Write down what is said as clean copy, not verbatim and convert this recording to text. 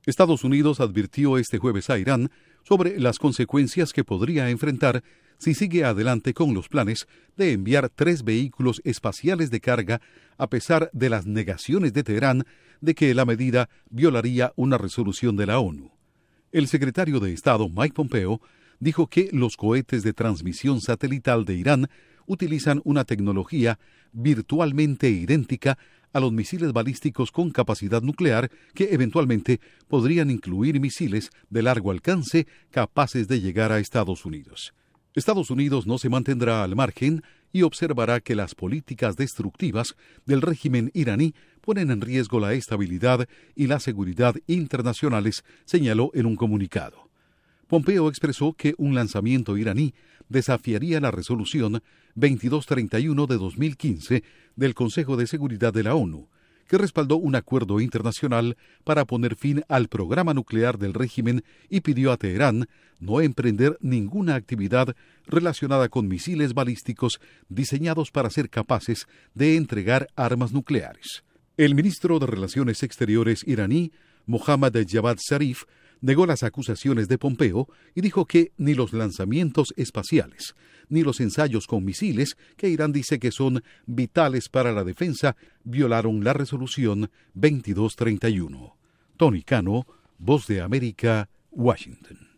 Estados Unidos advirtió este jueves a Irán sobre las consecuencias que podría enfrentar si sigue adelante con los planes de enviar 3 vehículos espaciales de carga, a pesar de las negaciones de Teherán de que la medida violaría una resolución de la ONU. El secretario de Estado Mike Pompeo dijo que los cohetes de transmisión satelital de Irán utilizan una tecnología virtualmente idéntica a los misiles balísticos con capacidad nuclear que eventualmente podrían incluir misiles de largo alcance capaces de llegar a Estados Unidos. Estados Unidos no se mantendrá al margen y observará que las políticas destructivas del régimen iraní ponen en riesgo la estabilidad y la seguridad internacionales, señaló en un comunicado. Pompeo expresó que un lanzamiento iraní desafiaría la resolución 2231 de 2015 del Consejo de Seguridad de la ONU, que respaldó un acuerdo internacional para poner fin al programa nuclear del régimen y pidió a Teherán no emprender ninguna actividad relacionada con misiles balísticos diseñados para ser capaces de entregar armas nucleares. El ministro de Relaciones Exteriores iraní, Mohammad Javad Zarif, negó las acusaciones de Pompeo y dijo que ni los lanzamientos espaciales ni los ensayos con misiles, que Irán dice que son vitales para la defensa, violaron la resolución 2231. Tony Cano, Voz de América, Washington.